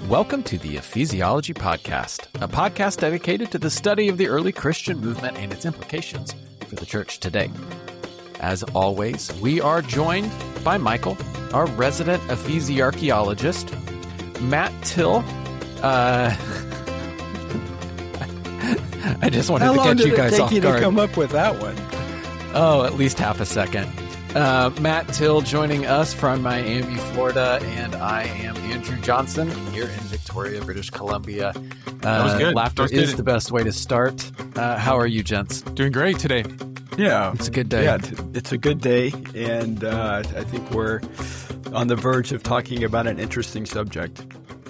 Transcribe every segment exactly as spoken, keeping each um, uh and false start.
Welcome to the Ecclesiology Podcast, a podcast dedicated to the study of the early Christian movement and its implications for the church today. As always, we are joined by Michael, our resident ecclesiarchaeologist, Matt Till. Uh, I just wanted How to long catch did you guys it take off you guard. to come up with that one? Oh, at least half a second. Uh, Matt Till joining us from Miami, Florida, and I am Andrew Johnson here in Victoria, British Columbia. Uh, That was good. Laughter That was is good. the best way to start. Uh, how are you, gents? Doing great today. Yeah, It's a good day. yeah, t- it's a good day, and uh, I think we're on the verge of talking about an interesting subject.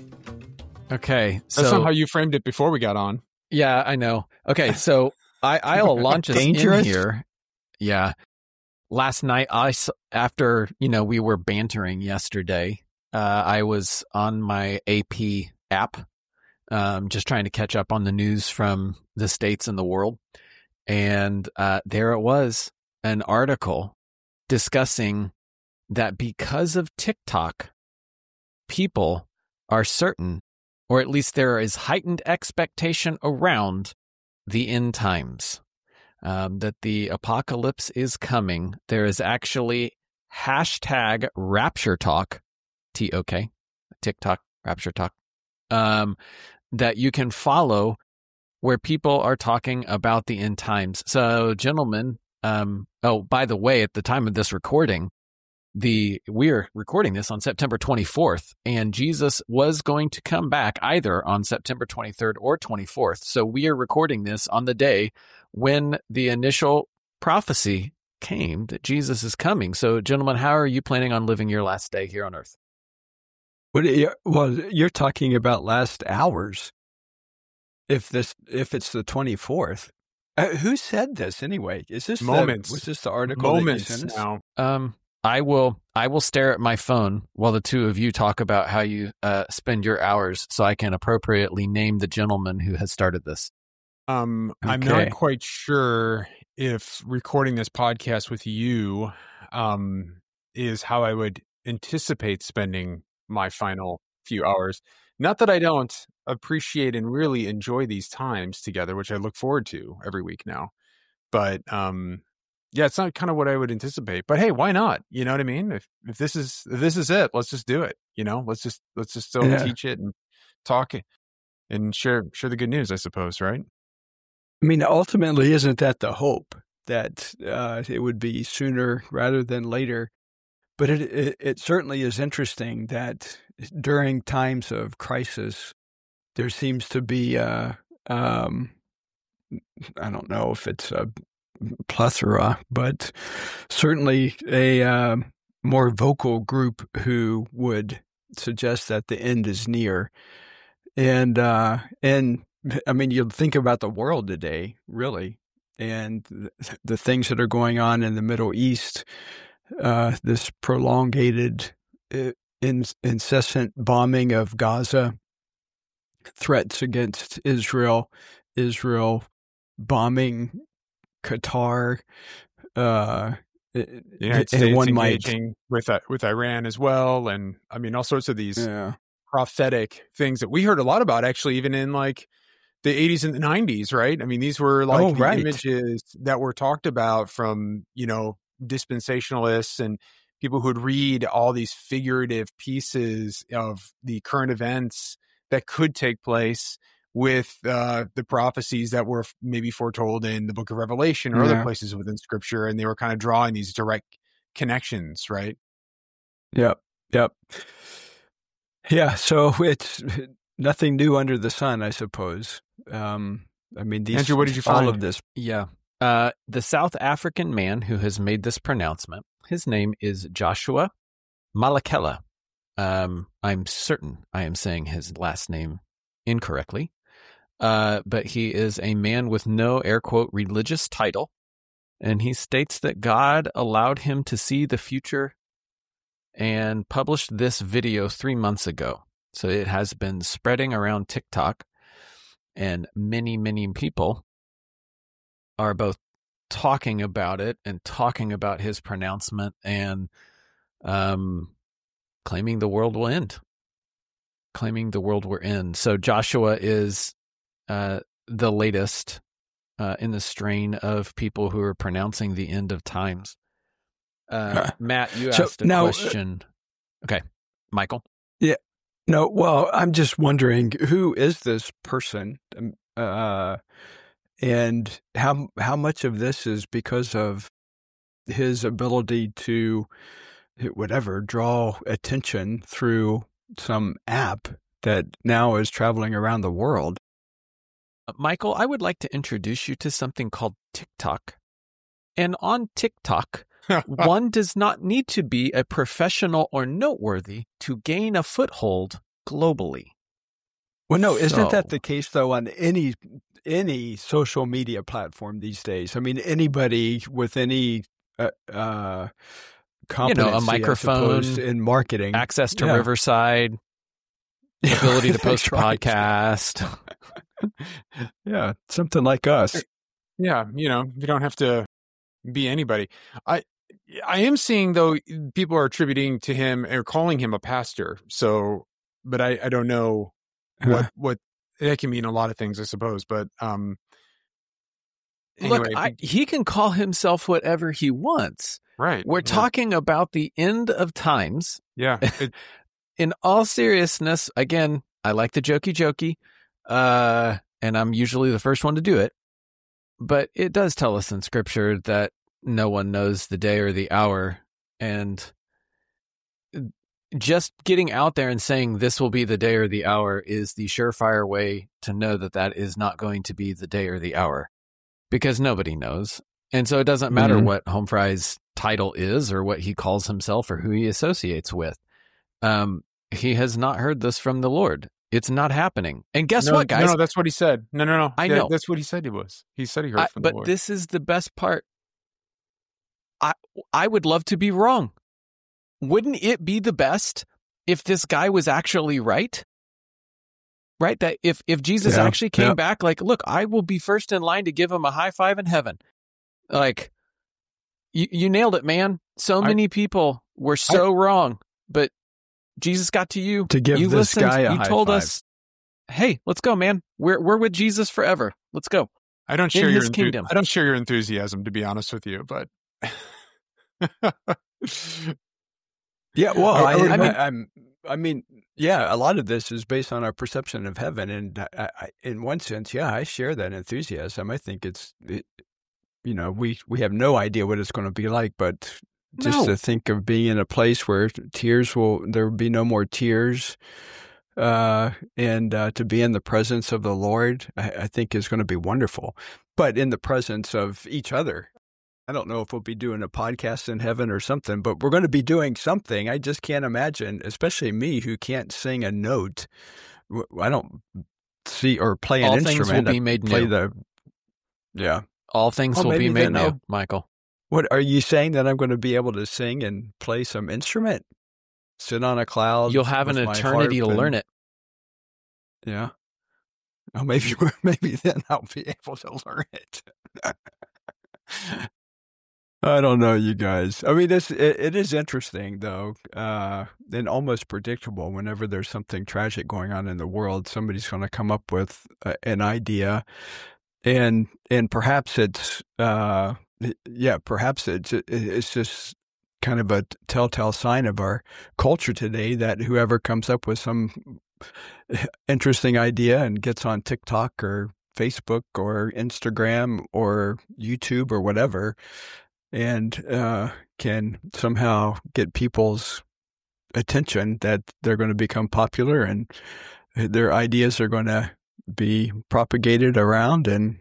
Okay, That's so not how you framed it before we got on. yeah, I know. Okay, so I, I'll launch us in Dangerous? here. Yeah. Last night, I s- after you know we were bantering yesterday, uh, I was on my A P app, um, just trying to catch up on the news from the States and the world, and uh, there it was, an article discussing that because of TikTok, people are certain, or at least there is heightened expectation around the end times. Um, that the apocalypse is coming. There is actually hashtag Rapture Talk, T O K, TikTok Rapture Talk, um, that you can follow where people are talking about the end times. So, gentlemen, um, oh, by the way, at the time of this recording, the we're recording this on September twenty-fourth, and Jesus was going to come back either on September twenty-third or twenty-fourth. So we are recording this on the day when the initial prophecy came that Jesus is coming. So, gentlemen, how are you planning on living your last day here on earth? What? Are you, well, you're talking about last hours. If this, if it's the twenty-fourth, uh, who said this anyway? Is this Moments. The, was this the article Moments that you sent us? now. Um, I will I will stare at my phone while the two of you talk about how you uh, spend your hours so I can appropriately name the gentleman who has started this. Um, I'm Okay. not quite sure if recording this podcast with you um, is how I would anticipate spending my final few hours. Not that I don't appreciate and really enjoy these times together, which I look forward to every week now. But um, yeah, it's not kind of what I would anticipate. But hey, why not? You know what I mean? If if this is if this is it, let's just do it. You know, let's just let's just still Yeah. teach it and talk it and share share the good news, I suppose, right? I mean, ultimately, isn't that the hope that uh, it would be sooner rather than later? But it, it it certainly is interesting that during times of crisis, there seems to be a, um, I don't know if it's a plethora, but certainly a um, more vocal group who would suggest that the end is near. And uh, and I mean, you think about the world today, really, and the, the things that are going on in the Middle East, uh, this prolongated, uh, in, incessant bombing of Gaza, threats against Israel, Israel bombing Qatar. Uh, The United and States one might, engaging with uh, with Iran as well, and I mean all sorts of these yeah, prophetic things that we heard a lot about, actually, even in like the eighties and the nineties, right? I mean, these were like Oh, the right. images that were talked about from, you know, dispensationalists and people who'd read all these figurative pieces of the current events that could take place with uh, the prophecies that were maybe foretold in the book of Revelation or Yeah. other places within scripture. And they were kind of drawing these direct connections, right? Yep, yep. Yeah, so it's nothing new under the sun, I suppose. Um, I mean, these Andrew, what did you all find? of this. Yeah. Uh, the South African man who has made this pronouncement, his name is Joshua Malakela. Um, I'm certain I am saying his last name incorrectly. Uh, but he is a man with no, air quote, religious title. And he states that God allowed him to see the future and published this video three months ago. So it has been spreading around TikTok, and many, many people are both talking about it and talking about his pronouncement and um, claiming the world will end. claiming the world we're in. So Joshua is uh, the latest uh, in the strain of people who are pronouncing the end of times. Uh, Huh. Matt, you So asked a now- question. Okay, Michael. No, well, I'm just wondering, who is this person? Um, Uh, and how how much of this is because of his ability to, whatever, draw attention through some app that now is traveling around the world? Uh, Michael, I would like to introduce you to something called TikTok. And on TikTok, one does not need to be a professional or noteworthy to gain a foothold globally. Well, no, isn't that So- the case though on any any social media platform these days? I mean, anybody with any uh, uh, competency, I microphone, suppose, in marketing, Access to Yeah. Riverside, ability to post a That's right. podcast. Yeah, something like us. Yeah, you know, you don't have to be anybody. I I am seeing though people are attributing to him or calling him a pastor. So, but I I don't know what what that can mean a lot of things, I suppose. But um, anyway, Look, I, he can call himself whatever he wants. right? We're yeah, talking about the end of times. Yeah, it, In all seriousness, again, I like the jokey jokey, uh, and I'm usually the first one to do it. But it does tell us in Scripture that no one knows the day or the hour, and just getting out there and saying this will be the day or the hour is the surefire way to know that that is not going to be the day or the hour, because nobody knows. And so it doesn't matter Mhm. what Home Fry's title is or what he calls himself or who he associates with. Um, he has not heard this from the Lord. It's not happening. And guess no, what, guys? No, no, that's what he said. No, no, no. I Yeah, know. that's what he said. He was. He said he heard I- from the but Lord. this is the best part. I I would love to be wrong. Wouldn't it be the best if this guy was actually right? Right? That if, if Jesus Yeah, actually came yeah. back, like, look, I will be first in line to give him a high five in heaven. Like, you, you nailed it, man. So I- many people were so wrong, but Jesus got to you. To give you this listened. guy a you high told five. us, hey, let's go, man. We're we're with Jesus forever. Let's go. I don't in share your his enthu- kingdom. I don't share your enthusiasm, to be honest with you. But Yeah, well, I- I, I would- I, I mean- I'm, I mean, yeah, a lot of this is based on our perception of heaven, and I, I, in one sense, yeah, I share that enthusiasm. I think it's, it, you know, we we have no idea what it's going to be like, but just No. to think of being in a place where tears will, there will be no more tears, uh, and uh, to be in the presence of the Lord, I, I think is going to be wonderful. But in the presence of each other. I don't know if we'll be doing a podcast in heaven or something, but we're going to be doing something. I just can't imagine, especially me who can't sing a note. W- I don't see or play an All things will instrument. be I made play new. the, yeah. All things Oh, will be maybe made then new, I'll- Michael. What are you saying, that I'm going to be able to sing and play some instrument? Sit on a cloud. You'll have an with my eternity to harp learn and- it. Yeah. Oh, maybe maybe then I'll be able to learn it. I don't know, you guys. I mean, it's, it, it is interesting, though, uh, and almost predictable. Whenever there's something tragic going on in the world, somebody's going to come up with a, an idea, and and perhaps it's, uh, yeah, perhaps it's it's just kind of a telltale sign of our culture today that whoever comes up with some interesting idea and gets on TikTok or Facebook or Instagram or YouTube or whatever, and uh, can somehow get people's attention, that they're going to become popular and their ideas are going to be propagated around. And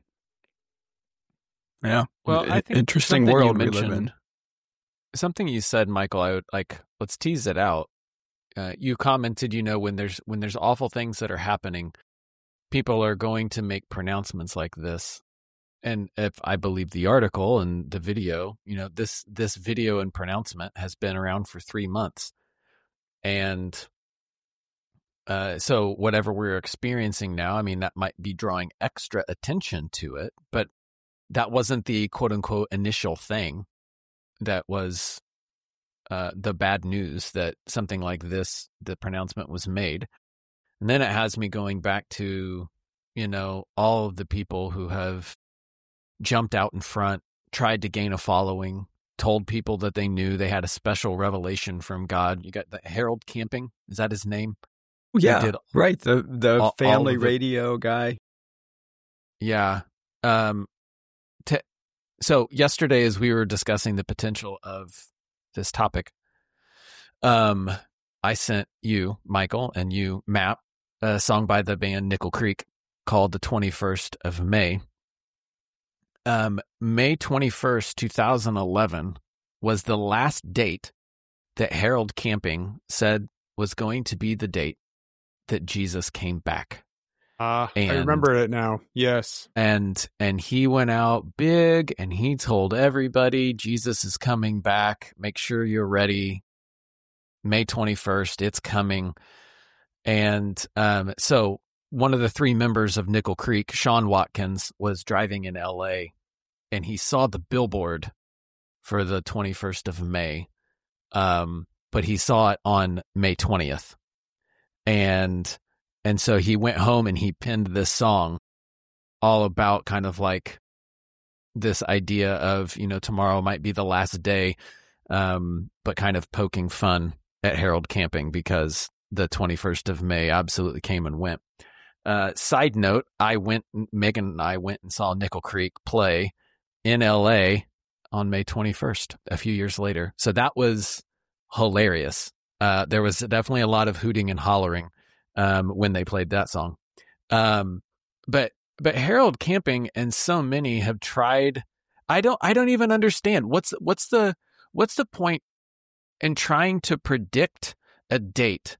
yeah, Well, I i- think interesting something you world we live in. mentioned- Something you said, Michael, I would like, let's tease it out. Uh, you commented, you know, when there's when there's awful things that are happening, people are going to make pronouncements like this. And if I believe the article and the video, you know, this this video and pronouncement has been around for three months. And uh, so whatever we're experiencing now, I mean, that might be drawing extra attention to it, but that wasn't the quote unquote initial thing that was uh, the bad news that something like this, the pronouncement was made. And then it has me going back to, you know, all of the people who have jumped out in front, tried to gain a following, told people that they knew they had a special revelation from God. You got the Harold Camping. Is that his name? Yeah, did right. The the all, family all the, radio guy. Yeah. Um, t- so yesterday, as we were discussing the potential of this topic, um, I sent you, Michael, and you, Matt, a song by the band Nickel Creek called The twenty-first of May. Um, May twenty-first, twenty eleven was the last date that Harold Camping said was going to be the date that Jesus came back. Uh, I remember it now. Yes. And and he went out big and he told everybody, Jesus is coming back. Make sure you're ready. May twenty-first, it's coming. And um, so one of the three members of Nickel Creek, Sean Watkins, was driving in L A and he saw the billboard for the twenty-first of May. Um, but he saw it on May twentieth. And and so he went home and he penned this song all about kind of like this idea of, you know, tomorrow might be the last day, um, but kind of poking fun at Harold Camping because the twenty-first of May absolutely came and went. Uh, side note, I went, Megan and I went and saw Nickel Creek play in L A on May twenty-first, a few years later. So that was hilarious. Uh, there was definitely a lot of hooting and hollering um, when they played that song. Um, but but Harold Camping and so many have tried. I don't I don't even understand what's what's the what's the point in trying to predict a date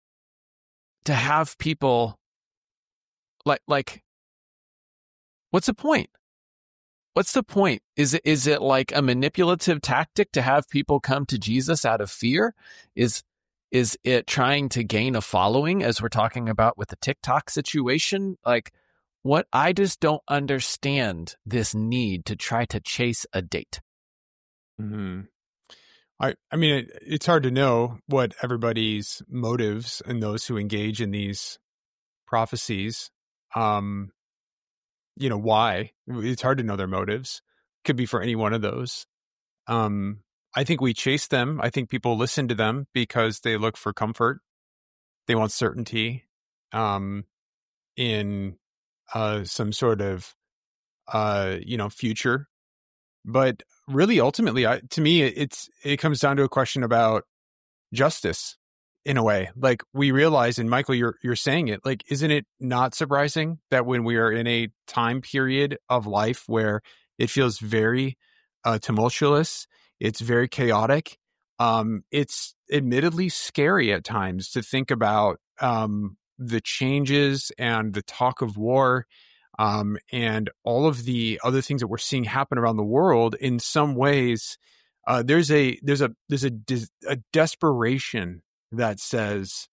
to have people like like what's the point? What's the point? Is it is it like a manipulative tactic to have people come to Jesus out of fear? Is is it trying to gain a following, as we're talking about with the TikTok situation? Like, what I just don't understand this need to try to chase a date. Mm-hmm. I I mean, it, it's hard to know what everybody's motives and those who engage in these prophecies. Um, you know, why? It's hard to know their motives. Could be for any one of those. Um, I think we chase them. I think people listen to them because they look for comfort. They want certainty um, in uh, some sort of, uh, you know, future. But really, ultimately, I, to me, it's it comes down to a question about justice in a way. Like we realize, and Michael, you're you're saying it, like, isn't it not surprising that when we are in a time period of life where it feels very uh, tumultuous, it's very chaotic, um, it's admittedly scary at times to think about um, the changes and the talk of war um, and all of the other things that we're seeing happen around the world. In some ways, uh, there's a there's a there's a, a desperation that says,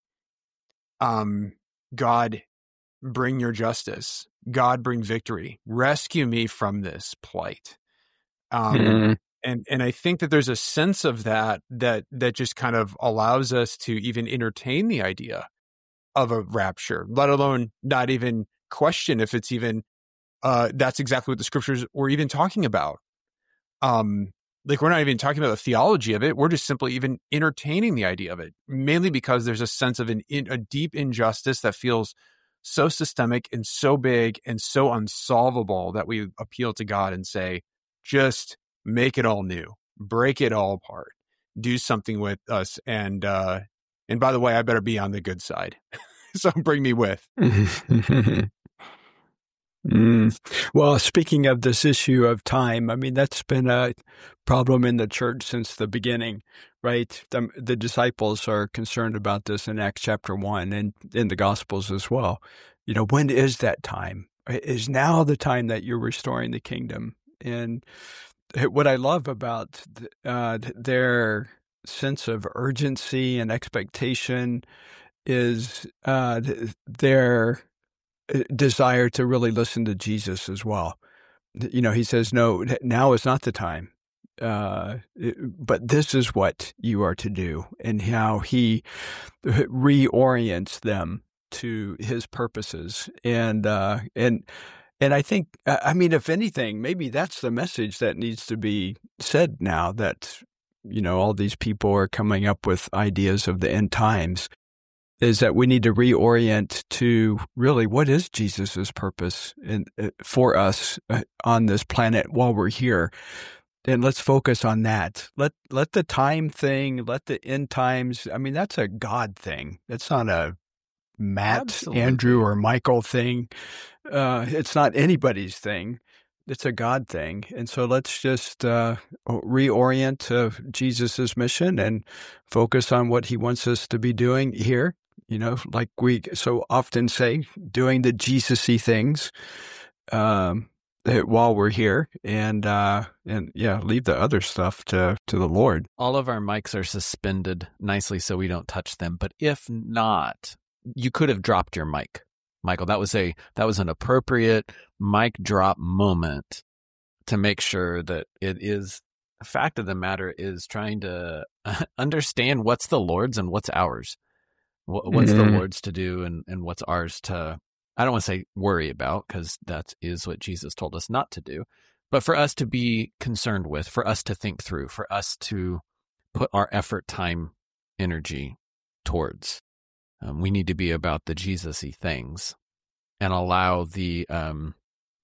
um, God, bring your justice. God, bring victory. Rescue me from this plight. Um, mm-hmm. And and I think that there's a sense of that that that just kind of allows us to even entertain the idea of a rapture, let alone not even question if it's even uh, that's exactly what the scriptures were even talking about. Um, like we're not even talking about the theology of it. We're just simply even entertaining the idea of it, mainly because there's a sense of an in, a deep injustice that feels so systemic and so big and so unsolvable that we appeal to God and say, just make it all new, break it all apart, do something with us. And, uh, and by the way, I better be on the good side. So bring me with. Mm. Well, speaking of this issue of time, I mean, that's been a problem in the church since the beginning, right? The, the disciples are concerned about this in Acts chapter one and in the Gospels as well. You know, when is that time? Is now the time that you're restoring the kingdom? And what I love about uh, their sense of urgency and expectation is uh, their desire to really listen to Jesus as well. You know, he says, no, now is not the time, uh, but this is what you are to do, and how he reorients them to his purposes. And, uh, and, and I think, I mean, if anything, maybe that's the message that needs to be said now that, you know, all these people are coming up with ideas of the end times, is that we need to reorient to really what is Jesus's purpose in, uh, for us uh, on this planet while we're here. And let's focus on that. Let let the time thing, let the end times, I mean, that's a God thing. It's not a Matt, Absolutely. Andrew, or Michael thing. Uh, it's not anybody's thing. It's a God thing. And so let's just uh, reorient to Jesus's mission and focus on what he wants us to be doing here. You know, like we so often say, doing the Jesus-y things. Um while we're here, and uh and yeah, leave the other stuff to to the Lord. All of our mics are suspended nicely so we don't touch them, but if not, you could have dropped your mic, Michael. That was a that was an appropriate mic drop moment to make sure that it is, the fact of the matter is trying to understand what's the Lord's and what's ours. What's mm-hmm. the Lord's to do and, and what's ours to, I don't want to say worry about, because that is what Jesus told us not to do, but for us to be concerned with, for us to think through, for us to put our effort, time, energy towards. Um, we need to be about the Jesus-y things and allow the, um,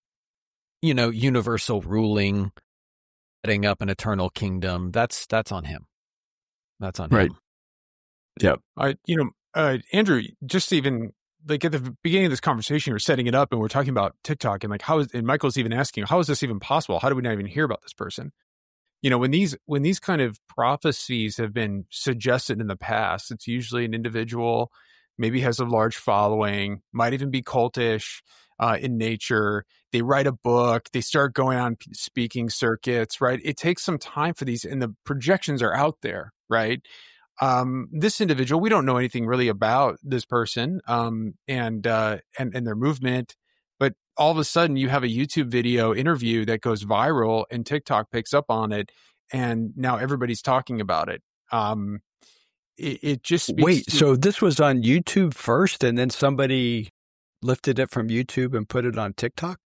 you know, universal ruling, setting up an eternal kingdom. That's that's on him. That's on right. him. Yep. I, you know, uh, Andrew, just even like at the beginning of this conversation, we're setting it up and we're talking about TikTok and like how is, and Michael's even asking, how is this even possible? How do we not even hear about this person? You know, when these, when these kind of prophecies have been suggested in the past, it's usually an individual, maybe has a large following, might even be cultish uh, in nature. They write a book, they start going on speaking circuits, right? It takes some time for these, and the projections are out there, right? Um, this individual, we don't know anything really about this person, um, and, uh, and, and their movement, but all of a sudden you have a YouTube video interview that goes viral and TikTok picks up on it. And now everybody's talking about it. Um, it, it just speaks Wait, to- so this was on YouTube first and then somebody lifted it from YouTube and put it on TikTok?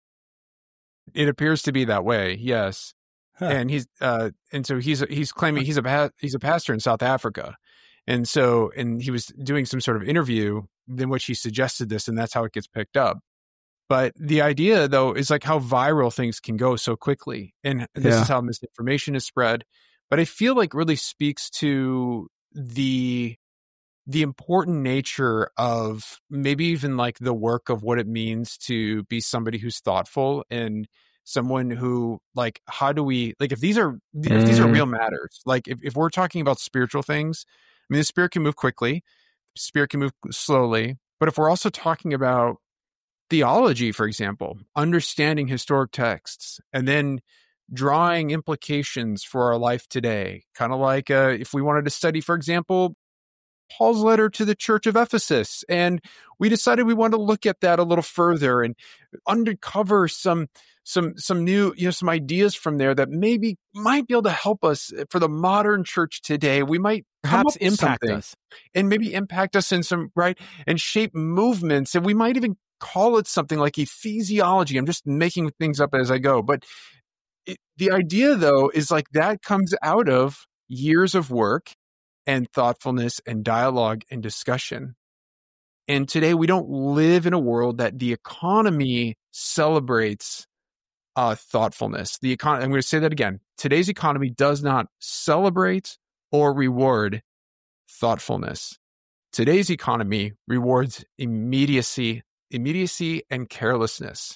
It appears to be that way. Yes. Huh. And he's, uh, and so he's, he's claiming he's a, pa- he's a pastor in South Africa. And so, and he was doing some sort of interview in which he suggested this, and that's how it gets picked up. But the idea though, is like how viral things can go so quickly. And this yeah. is how misinformation is spread. But I feel like really speaks to the, the important nature of maybe even like the work of what it means to be somebody who's thoughtful and someone who like, how do we, like if these are, if mm. these are real matters, like if, if we're talking about spiritual things, I mean, the spirit can move quickly, spirit can move slowly, but if we're also talking about theology, for example, understanding historic texts and then drawing implications for our life today, kind of like uh, if we wanted to study, for example, Paul's letter to the church of Ephesus, and we decided we wanted to look at that a little further and uncover some some some new, you know, some ideas from there that maybe might be able to help us for the modern church today. We might perhaps impact us and maybe impact us in some, right, and shape movements. And we might even call it something like ecclesiology. I'm just making things up as I go. But it, the idea, though, is like that comes out of years of work and thoughtfulness and dialogue and discussion. And today we don't live in a world that the economy celebrates uh, thoughtfulness. The econ- I'm going to say that again. Today's economy does not celebrate or reward thoughtfulness. Today's economy rewards immediacy, immediacy and carelessness.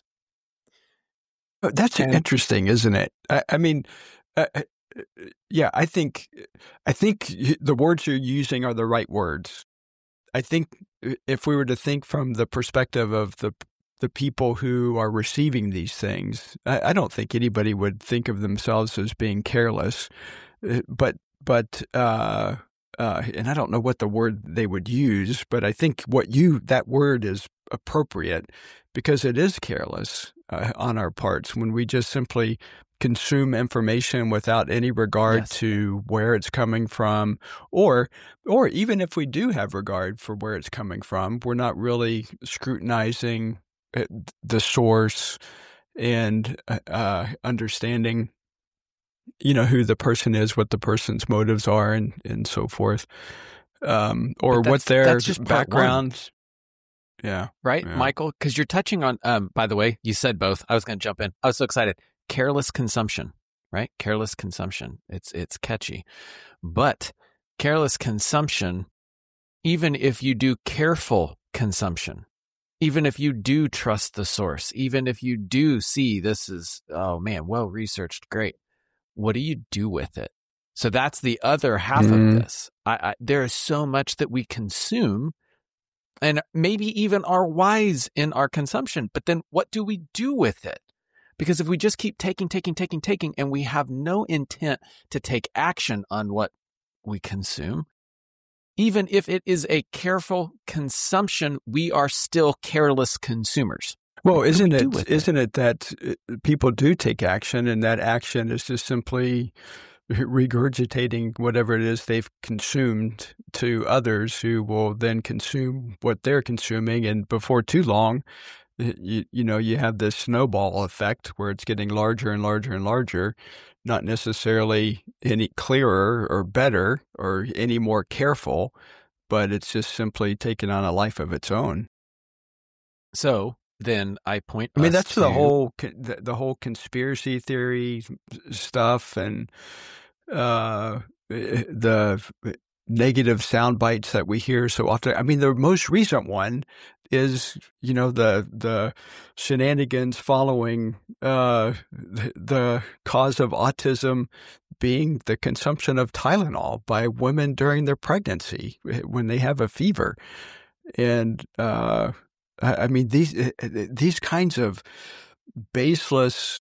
That's and, interesting, isn't it? I, I mean, uh, yeah, I think I think the words you're using are the right words. I think if we were to think from the perspective of the the people who are receiving these things, I, I don't think anybody would think of themselves as being careless. But but uh, uh, and I don't know what the word they would use, but I think what you that word is appropriate because it is careless uh, on our parts when we just simply consume information without any regard Yes. to where it's coming from, or or even if we do have regard for where it's coming from, we're not really scrutinizing it, the source and uh, uh, understanding, you know, who the person is, what the person's motives are, and and so forth, um, or But what that's- their that's just part one. backgrounds. Yeah. Right, Yeah. Michael? Because you're touching on, um, by the way, you said both. I was going to jump in. I was so excited. Careless consumption, right? Careless consumption. It's it's catchy. But careless consumption, even if you do careful consumption, even if you do trust the source, even if you do see this is, oh man, well researched, great. What do you do with it? So that's the other half Mhm. of this. I, I, there is so much that we consume and maybe even are wise in our consumption, but then what do we do with it? Because if we just keep taking, taking, taking, taking, and we have no intent to take action on what we consume, even if it is a careful consumption, we are still careless consumers. Well, What do isn't we do it with it? isn't it that uh, people do take action, and that action is just simply regurgitating whatever it is they've consumed to others, who will then consume what they're consuming, and before too long, you, you know, you have this snowball effect where it's getting larger and larger and larger, not necessarily any clearer or better or any more careful, but it's just simply taking on a life of its own. So then I point I mean, us that's to the whole con- the, the whole conspiracy theory stuff, and uh, the negative sound bites that we hear so often. I mean, the most recent one is, you know, the the shenanigans following uh, the, the cause of autism being the consumption of Tylenol by women during their pregnancy when they have a fever. And uh, I I mean, these these kinds of baseless,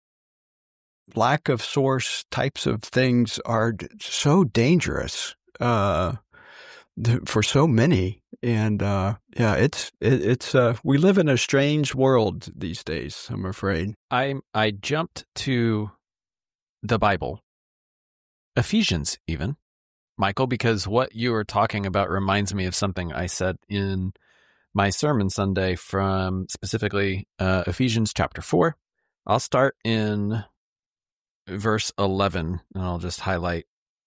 lack of source types of things are d- so dangerous uh, th- for so many. And uh, yeah, it's it, it's uh, we live in a strange world these days, I'm afraid. I I jumped to the Bible, Ephesians even, Michael, because what you were talking about reminds me of something I said in my sermon Sunday from specifically uh, Ephesians chapter four. I'll start in verse eleven, and I'll just highlight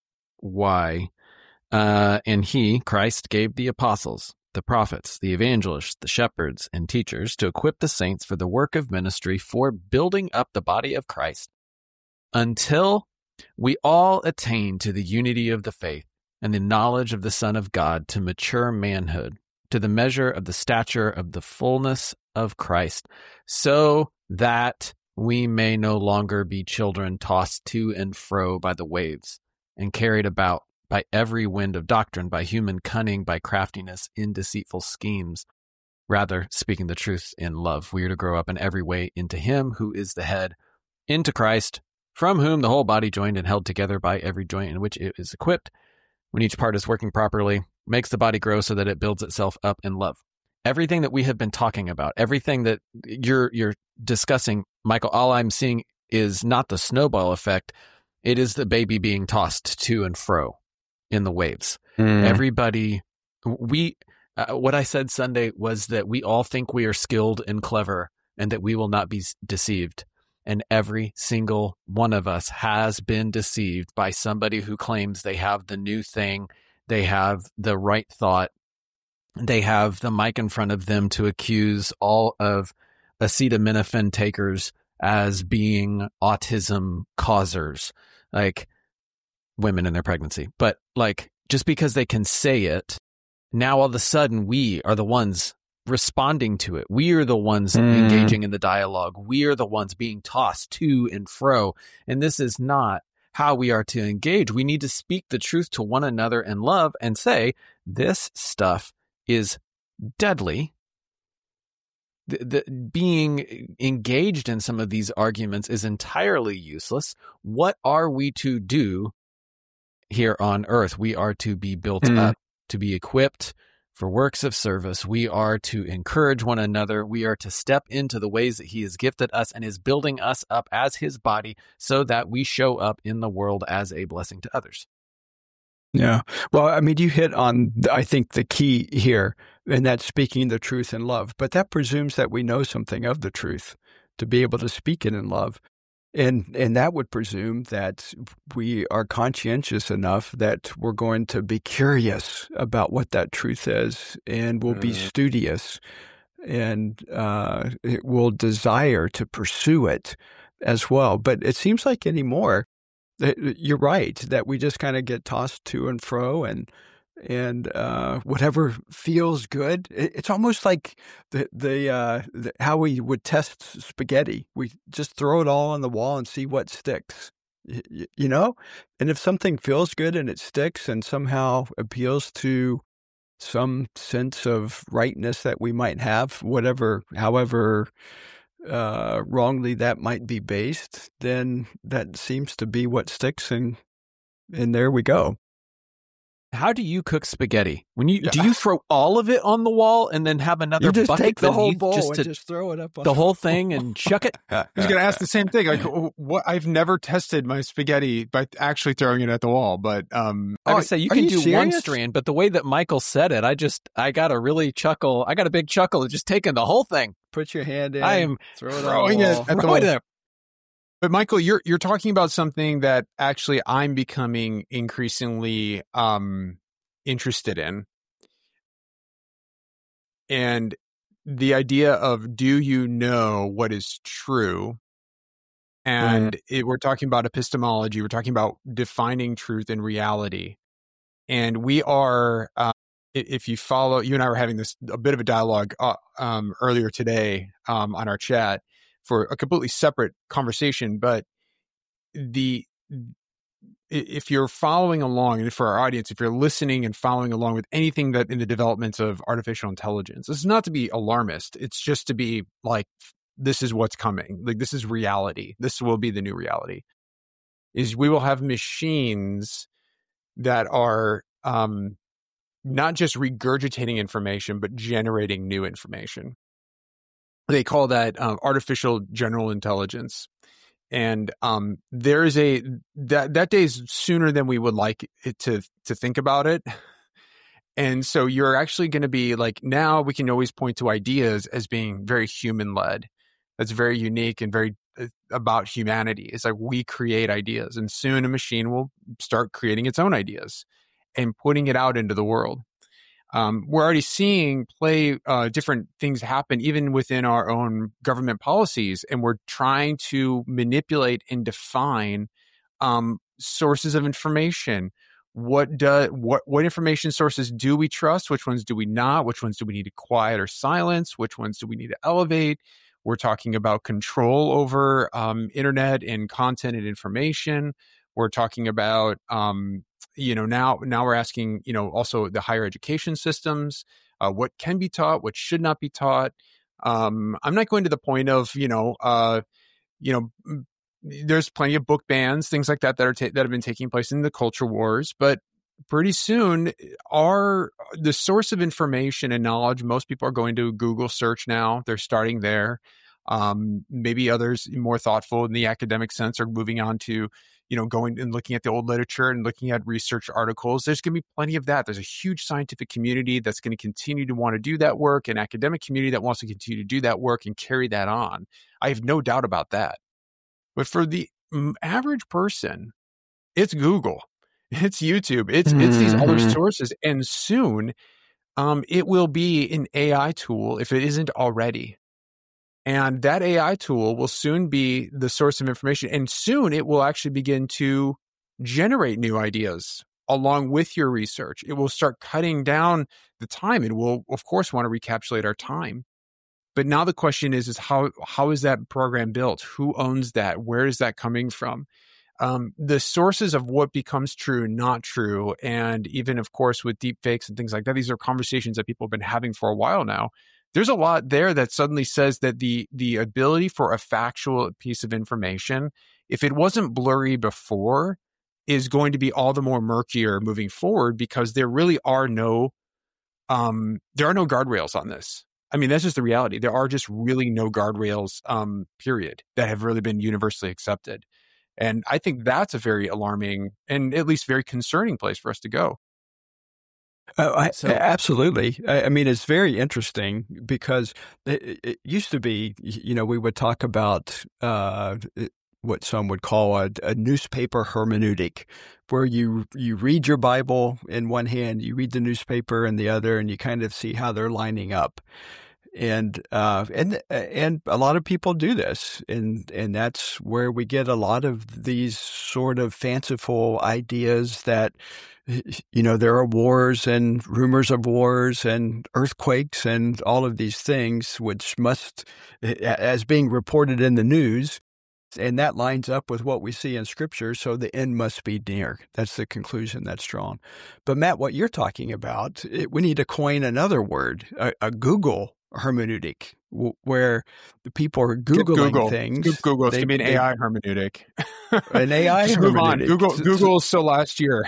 why. Uh, and he, Christ, gave the apostles, the prophets, the evangelists, the shepherds, and teachers to equip the saints for the work of ministry, for building up the body of Christ, until we all attain to the unity of the faith and the knowledge of the Son of God, to mature manhood, to the measure of the stature of the fullness of Christ, so that we may no longer be children tossed to and fro by the waves and carried about by every wind of doctrine, by human cunning, by craftiness in deceitful schemes. Rather, speaking the truth in love, we are to grow up in every way into him who is the head, into Christ, from whom the whole body, joined and held together by every joint in which it is equipped, when each part is working properly, makes the body grow so that it builds itself up in love. Everything that we have been talking about, everything that you're you're discussing, Michael, all I'm seeing is not the snowball effect. It is the baby being tossed to and fro in the waves. Mm. Everybody, we, uh, what I said Sunday was that we all think we are skilled and clever and that we will not be deceived. And every single one of us has been deceived by somebody who claims they have the new thing, they have the right thought, they have the mic in front of them to accuse all of acetaminophen takers as being autism causers, like women in their pregnancy. But like, just because they can say it, now all of a sudden we are the ones responding to it. We are the ones Mm. engaging in the dialogue. We are the ones being tossed to and fro. And this is not how we are to engage. We need to speak the truth to one another in love and say, this stuff is deadly. The, the, being engaged in some of these arguments is entirely useless. What are we to do here on earth? We are to be built Mm. up, to be equipped for works of service. We are to encourage one another. We are to step into the ways that he has gifted us and is building us up as his body so that we show up in the world as a blessing to others. Yeah. Well, I mean, you hit on, I think, the key here, and that's speaking the truth in love. But that presumes that we know something of the truth to be able to speak it in love. And and that would presume that we are conscientious enough that we're going to be curious about what that truth is, and we'll be Mm. studious, and uh, it will desire to pursue it as well. But it seems like anymore, that you're right, that we just kind of get tossed to and fro, and and uh, whatever feels good. It, it's almost like the the, uh, the how we would test spaghetti. We just throw it all on the wall and see what sticks. Y- y- You know, and if something feels good and it sticks and somehow appeals to some sense of rightness that we might have, whatever, however uh, wrongly that might be based, then that seems to be what sticks, and and there we go. How do you cook spaghetti? When you Yeah. do you throw all of it on the wall and then have another You just bucket take the whole beneath bowl just and to just throw it up on the whole thing and chuck it? I was going to ask the same thing. Like, what? I've never tested my spaghetti by actually throwing it at the wall, but um, Like I Oh, say, you are can you do one serious? strand, but the way that Michael said it, I just I got a really chuckle. I got a big chuckle at just taking the whole thing. Put your hand in. I am throw it throwing on it the wall. at the Right wall. there. But Michael, you're you're talking about something that actually I'm becoming increasingly um, interested in, and the idea of, do you know what is true? And it, we're talking about epistemology. We're talking about defining truth and reality. And we are, uh, i- if you follow, you and I were having this a bit of a dialogue uh, um, earlier today um, on our chat for a completely separate conversation. But the if you're following along, and for our audience, if you're listening and following along with anything that in the developments of artificial intelligence, this is not to be alarmist. It's just to be like, this is what's coming. Like, this is reality. This will be the new reality. Is we will have machines that are um, not just regurgitating information, but generating new information. They call that um, artificial general intelligence. And um, there is a that that day is sooner than we would like it to to think about it. And so you're actually going to be like, now we can always point to ideas as being very human led. That's very unique and very uh, about humanity. It's like we create ideas, and soon a machine will start creating its own ideas and putting it out into the world. Um, we're already seeing play uh, different things happen even within our own government policies, and we're trying to manipulate and define um, sources of information. What do what what information sources do we trust? Which ones do we not? Which ones do we need to quiet or silence? Which ones do we need to elevate? We're talking about control over um, internet and content and information. We're talking about um, you know, now, now we're asking, you know, also the higher education systems, uh, what can be taught, what should not be taught. Um, I'm not going to the point of, you know, uh, you know, there's plenty of book bans, things like that, that are, ta- that have been taking place in the culture wars, but pretty soon our, the source of information and knowledge, most people are going to Google search now. They're starting there. Um, maybe others more thoughtful in the academic sense are moving on to, you know, going and looking at the old literature and looking at research articles. There's going to be plenty of that. There's a huge scientific community that's going to continue to want to do that work, and academic community that wants to continue to do that work and carry that on. I have no doubt about that. But for the average person, it's Google, it's YouTube, it's, it's these other Mhm. sources. And soon um, it will be an A I tool if it isn't already. And that A I tool will soon be the source of information. And soon it will actually begin to generate new ideas along with your research. It will start cutting down the time. It will, of course, want to recapitulate our time. But now the question is, is how, how is that program built? Who owns that? Where is that coming from? Um, the sources of what becomes true and not true. And even, of course, with deep fakes and things like that, these are conversations that people have been having for a while now. There's a lot there that suddenly says that the the ability for a factual piece of information, if it wasn't blurry before, is going to be all the more murkier moving forward, because there really are no um, there are no guardrails on this. I mean, that's just the reality. There are just really no guardrails, um, period, that have really been universally accepted. And I think that's a very alarming and at least very concerning place for us to go. Oh, I, So- absolutely. I, I mean, it's very interesting because it, it used to be, you know, we would talk about uh, what some would call a, a newspaper hermeneutic, where you you read your Bible in one hand, you read the newspaper in the other, and you kind of see how they're lining up. And uh, and and a lot of people do this, and and that's where we get a lot of these sort of fanciful ideas that, you know, there are wars and rumors of wars and earthquakes and all of these things, which must, as being reported in the news, and that lines up with what we see in Scripture, so the end must be near. That's the conclusion that's drawn. But Matt, what you're talking about, it, we need to coin another word, a, a Google hermeneutic, w- where the people are Googling Google. things. Google. It's They- going to be an they- A I hermeneutic. An A I Just move on. hermeneutic. Google, So- so- Google is still last year.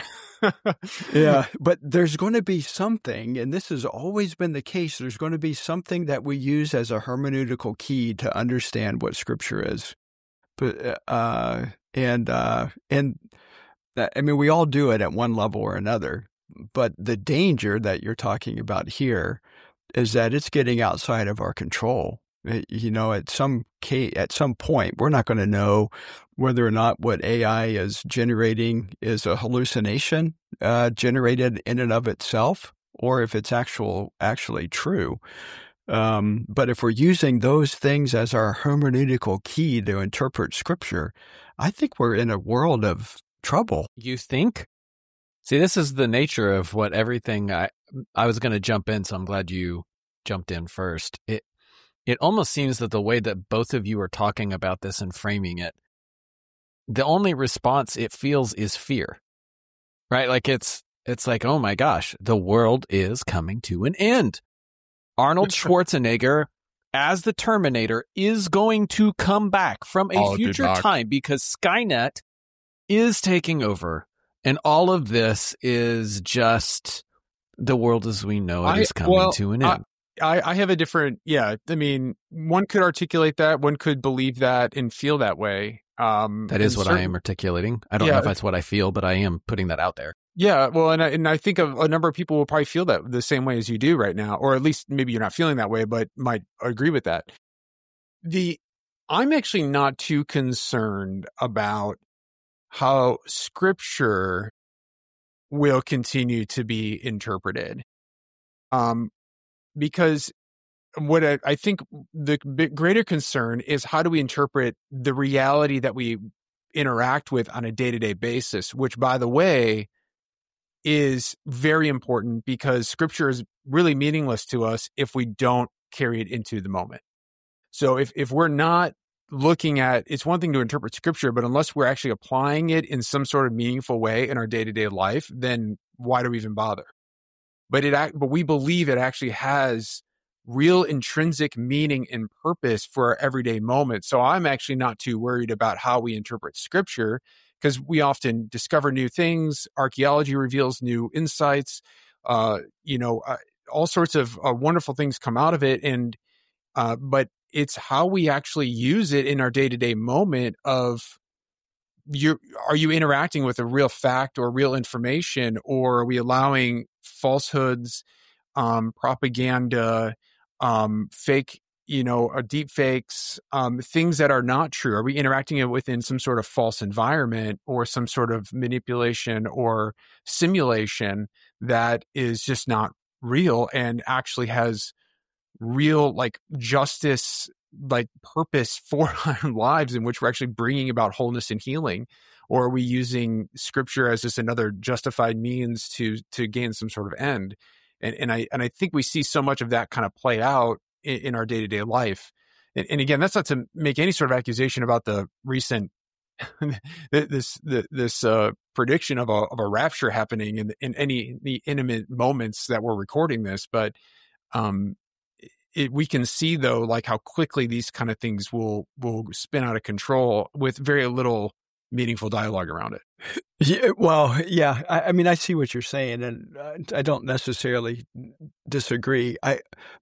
Yeah, but there's going to be something, and this has always been the case, there's going to be something that we use as a hermeneutical key to understand what Scripture is. But uh, and uh, and that, I mean, we all do it at one level or another. But the danger that you're talking about here is that it's getting outside of our control. It- you know, at some ca- at some point, we're not going to know whether or not what A I is generating is a hallucination uh, generated in and of itself, or if it's actual actually true. Um, but if we're using those things as our hermeneutical key to interpret Scripture, I think we're in a world of trouble. You think? See, this is the nature of what everything I I was going to jump in, so I'm glad you jumped in first. It it almost seems that the way that both of you are talking about this and framing it, the only response it feels is fear. Right? Like it's it's like, "Oh my gosh, the world is coming to an end. Arnold Schwarzenegger as the Terminator is going to come back from a Oh, dude, future Doc. time because Skynet is taking over. And all of this is just the world as we know it I- is coming well, to an I- end." I, I have a different, yeah. I mean, one could articulate that, one could believe that and feel that way. Um, That is and what I certain- am articulating. I don't Yeah. know if that's what I feel, but I am putting that out there. Yeah, well, and I, and I think of a number of people will probably feel that the same way as you do right now, or at least maybe you're not feeling that way, but might agree with that. The I'm actually not too concerned about how Scripture will continue to be interpreted, um, because what I, I think the big, greater concern is how do we interpret the reality that we interact with on a day-to-day basis, which, by the way, is very important because Scripture is really meaningless to us if we don't carry it into the moment. So if, if we're not looking at, it's one thing to interpret Scripture, but unless we're actually applying it in some sort of meaningful way in our day-to-day life, then why do we even bother? But it, act- but we believe it actually has real intrinsic meaning and purpose for our everyday moment. So I'm actually not too worried about how we interpret Scripture, because we often discover new things. Archaeology reveals new insights. Uh, you know, uh, all sorts of uh, wonderful things come out of it. And uh, but it's how we actually use it in our day-to-day moment of, you are you interacting with a real fact or real information, or are we allowing falsehoods, um, propaganda, um, fake, you know, uh, deep fakes, um, things that are not true? Are we interacting it within some sort of false environment or some sort of manipulation or simulation that is just not real and actually has real, like, justice, like, purpose for our lives, in which we're actually bringing about wholeness and healing? Or are we using Scripture as just another justified means to to gain some sort of end? And and I and I think we see so much of that kind of play out in, in our day-to-day life. And, and again, that's not to make any sort of accusation about the recent this this uh, prediction of a of a rapture happening in in any the intimate moments that we're recording this, but um, it, we can see, though, like how quickly these kind of things will will spin out of control with very little meaningful dialogue around it. Yeah, well, yeah. I, I mean, I see what you're saying, and I don't necessarily disagree. I,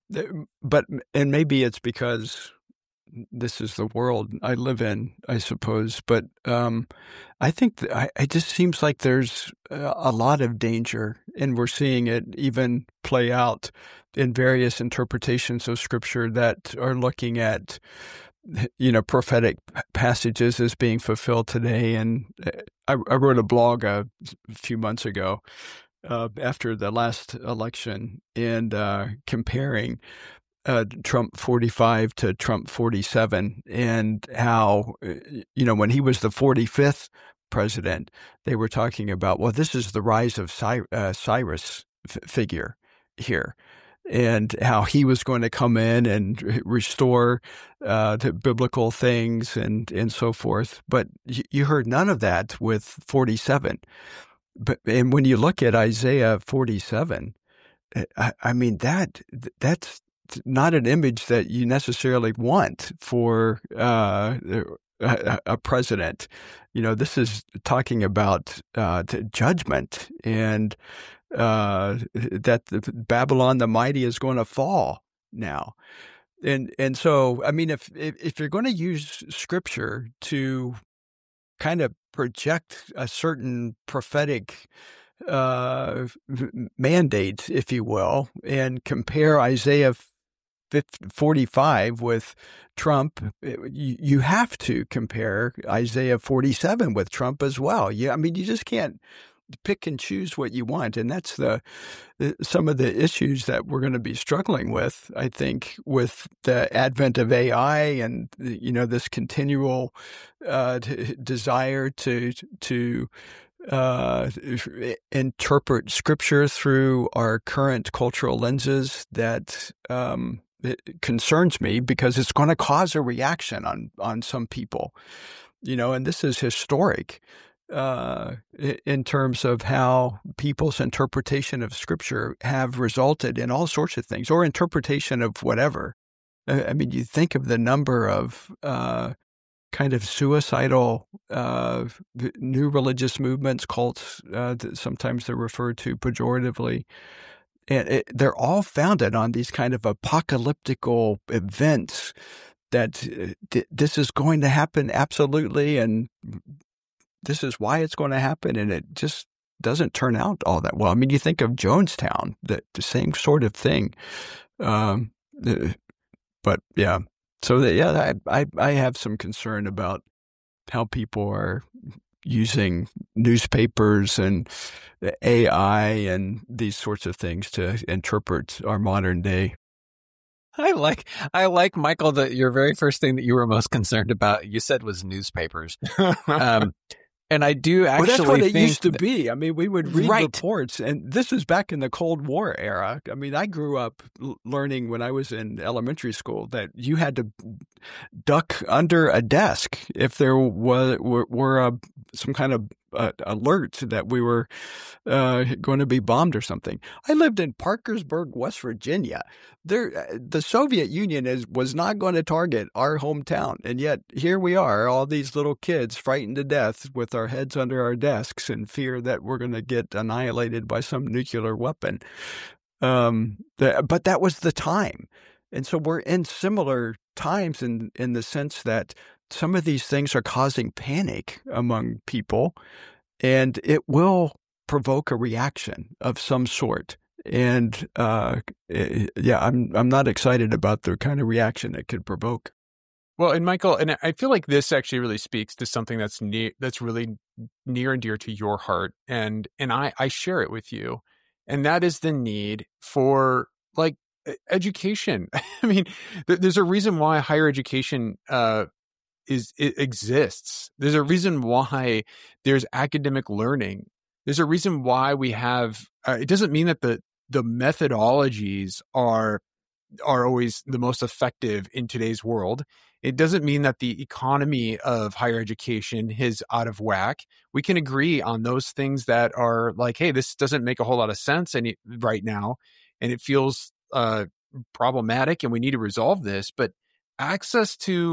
but and maybe it's because this is the world I live in, I suppose. But um, I think that I, it just seems like there's a lot of danger, and we're seeing it even play out in various interpretations of Scripture that are looking at, you know, prophetic passages as being fulfilled today. And I, I wrote a blog a few months ago uh, after the last election and uh, comparing uh, Trump forty-five to Trump forty-seven, and how, you know, when he was the forty-fifth president, they were talking about, well, this is the rise of Cy- uh, Cyrus f- figure here, and how he was going to come in and restore uh, the biblical things and, and so forth. But you heard none of that with forty-seven. But and when you look at Isaiah forty-seven, I, I mean, that that's not an image that you necessarily want for uh, a, a president. You know, this is talking about uh, judgment and uh, that the Babylon the mighty is going to fall now. And and so, I mean, if, if, if you're going to use Scripture to kind of project a certain prophetic uh, mandate, if you will, and compare Isaiah forty-five with Trump, you, you have to compare Isaiah forty-seven with Trump as well. You, I mean, you just can't pick and choose what you want. And that's the some of the issues that we're going to be struggling with, I think, with the advent of A I and, you know, this continual uh, t- desire to to uh, interpret Scripture through our current cultural lenses. That um, it concerns me because it's going to cause a reaction on on some people, you know, and this is historic. Uh, in terms of how people's interpretation of Scripture have resulted in all sorts of things, or interpretation of whatever. I mean, you think of the number of uh, kind of suicidal uh, new religious movements, cults, uh, sometimes they're referred to pejoratively. And it, they're all founded on these kind of apocalyptical events that uh, th- this is going to happen absolutely, and this is why it's going to happen, and it just doesn't turn out all that well. I mean, you think of Jonestown, the, the same sort of thing. Um, but yeah, so that, yeah, I, I I have some concern about how people are using newspapers and A I and these sorts of things to interpret our modern day. I like, I like, Michael, that your very first thing that you were most concerned about, you said was newspapers. um, and I do actually well, that's what it think used to be. I mean, we would read right. reports, and this is back in the Cold War era. I mean, I grew up l- learning when I was in elementary school that you had to duck under a desk if there was were, were a, some kind of uh, alert that we were uh, going to be bombed or something. I lived in Parkersburg, West Virginia. There, the Soviet Union is, was not going to target our hometown, and yet here we are, all these little kids frightened to death with our heads under our desks in fear that we're going to get annihilated by some nuclear weapon. Um, the, but that was the time. And so we're in similar times in, in the sense that some of these things are causing panic among people, and it will provoke a reaction of some sort. And uh, yeah, I'm I'm not excited about the kind of reaction it could provoke. Well, and Michael, and I feel like this actually really speaks to something that's near, that's really near and dear to your heart, and and I, I share it with you, and that is the need for like education. I mean, th- there's a reason why higher education uh, is it exists. There's a reason why there's academic learning. There's a reason why we have. Uh, it doesn't mean that the the methodologies are are always the most effective in today's world. It doesn't mean that the economy of higher education is out of whack. We can agree on those things that are like, hey, this doesn't make a whole lot of sense any, right now, and it feels uh, problematic, and we need to resolve this. But access to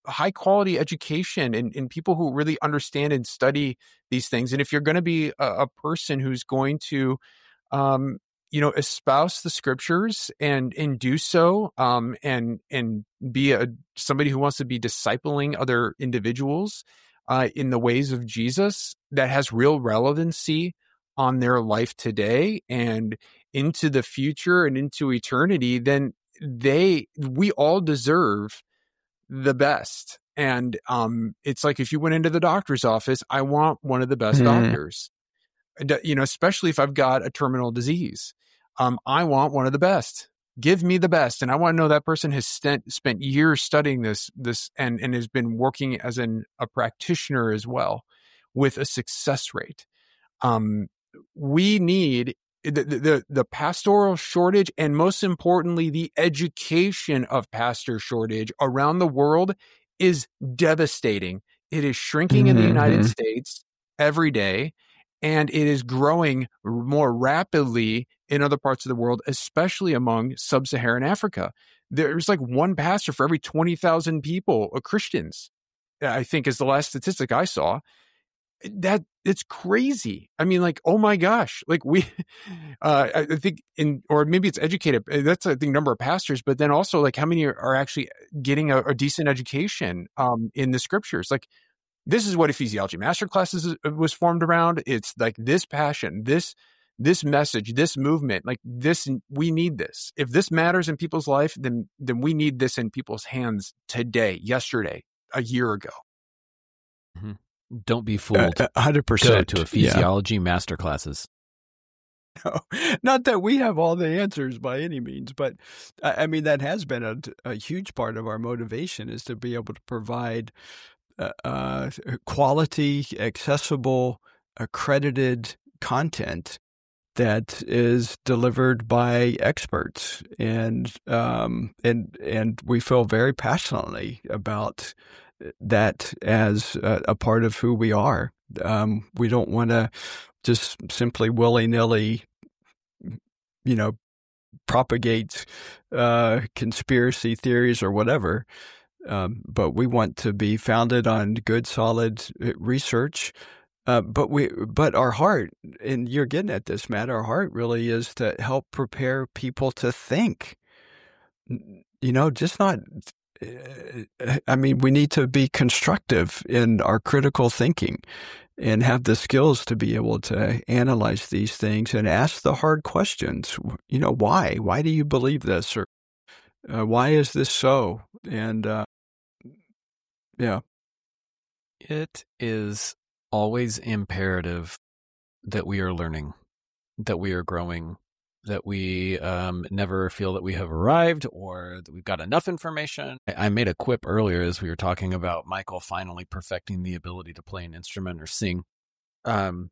high quality education and, and people who really understand and study these things. And if you're going to be a, a person who's going to, um, you know, espouse the scriptures and, and do so, um, and, and be a, somebody who wants to be discipling other individuals, uh, in the ways of Jesus that has real relevancy on their life today and into the future and into eternity, then they, we all deserve the best. And um, it's like if you went into the doctor's office, I want one of the best mm-hmm. doctors, you know, especially if I've got a terminal disease. Um, I want one of the best. Give me the best. And I want to know that person has spent, spent years studying this, this and, and has been working as an, a practitioner as well with a success rate. Um, we need the, the, the pastoral shortage, and most importantly, the education of pastor shortage around the world is devastating. It is shrinking mm-hmm. in the United States every day, and it is growing more rapidly in other parts of the world, especially among sub-Saharan Africa. There's like one pastor for every twenty thousand people, or Christians, I think is the last statistic I saw. That it's crazy. I mean, like, oh my gosh, like we, uh, I think in, or maybe it's educated. That's I think number of pastors, but then also like how many are, are actually getting a, a decent education, um, in the scriptures. Like this is what Ecclesiology Masterclasses was formed around. It's like this passion, this, this message, this movement, like this, we need this. If this matters in people's life, then, then we need this in people's hands today, yesterday, a year ago. Mm-hmm. Don't be fooled. Uh, one hundred percent. Go to Ecclesiology yeah. Masterclasses. No, not that we have all the answers by any means, but I mean, that has been a, a huge part of our motivation is to be able to provide uh, uh, quality, accessible, accredited content that is delivered by experts. And, um, and, and we feel very passionately about that as a, a part of who we are. Um, we don't want to just simply willy-nilly, you know, propagate uh, conspiracy theories or whatever. Um, but we want to be founded on good, solid research. Uh, but we, but our heart, and you're getting at this, Matt, our heart really is to help prepare people to think. You know, just not. I mean, we need to be constructive in our critical thinking and have the skills to be able to analyze these things and ask the hard questions. You know, why? Why do you believe this? Or uh, why is this so? And uh, yeah. It is always imperative that we are learning, that we are growing, that we um, never feel that we have arrived or that we've got enough information. I made a quip earlier as we were talking about Michael finally perfecting the ability to play an instrument or sing. Um,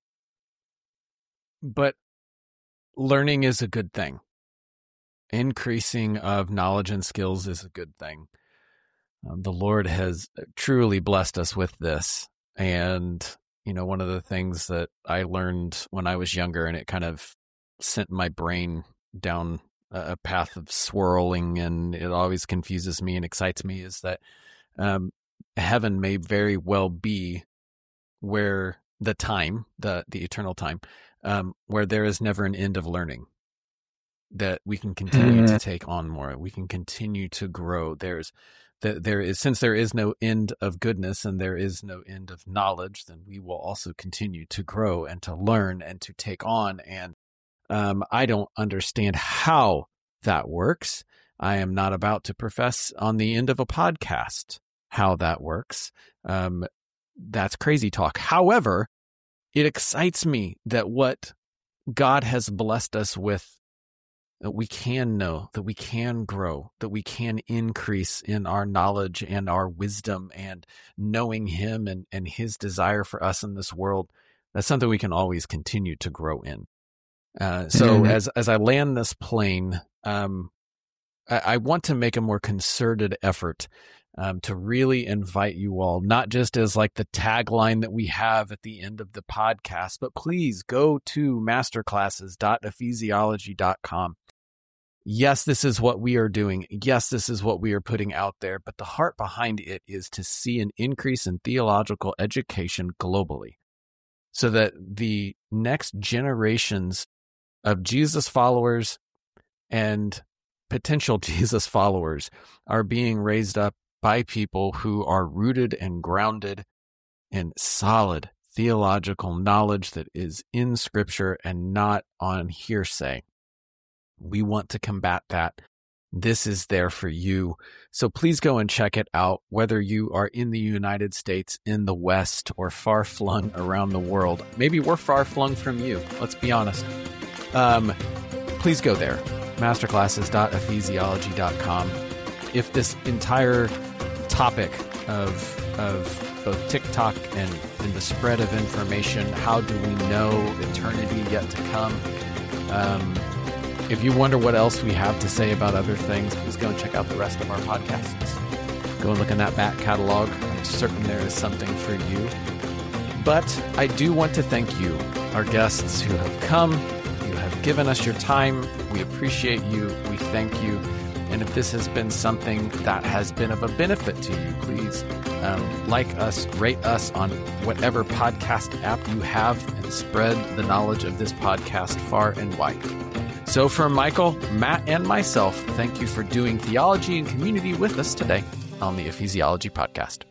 but learning is a good thing. Increasing of knowledge and skills is a good thing. Um, the Lord has truly blessed us with this. And, you know, one of the things that I learned when I was younger, and it kind of sent my brain down a path of swirling, and it always confuses me and excites me, is that um, heaven may very well be where the time, the the eternal time, um, where there is never an end of learning, that we can continue mm-hmm. to take on more, we can continue to grow. There's that there is, since there is no end of goodness and there is no end of knowledge, then we will also continue to grow and to learn and to take on. And Um, I don't understand how that works. I am not about to profess on the end of a podcast how that works. Um, that's crazy talk. However, it excites me that what God has blessed us with, that we can know, that we can grow, that we can increase in our knowledge and our wisdom and knowing Him and, and His desire for us in this world. That's something we can always continue to grow in. Uh, so mm-hmm. as, as I land this plane, um, I, I want to make a more concerted effort, um, to really invite you all, not just as like the tagline that we have at the end of the podcast, but please go to masterclasses dot ecclesiology dot com. yes, this is what we are doing. Yes, this is what we are putting out there. But the heart behind it is to see an increase in theological education globally so that the next generations of Jesus followers and potential Jesus followers are being raised up by people who are rooted and grounded in solid theological knowledge that is in Scripture and not on hearsay. We want to combat that. This is there for you. So please go and check it out, whether you are in the United States, in the West, or far-flung around the world. Maybe we're far-flung from you. Let's be honest. Um, please go there, masterclasses dot ephesiology dot com. If this entire topic of, of both TikTok and, and the spread of information, how do we know eternity yet to come? Um, If you wonder what else we have to say about other things, please go and check out the rest of our podcasts. Go and look in that back catalog. I'm certain there is something for you. But I do want to thank you, our guests who have come. You have given us your time. We appreciate you. We thank you. And if this has been something that has been of a benefit to you, please um, like us, rate us on whatever podcast app you have, and spread the knowledge of this podcast far and wide. So for Michael, Matt, and myself, thank you for doing theology and community with us today on the Ephesiology Podcast.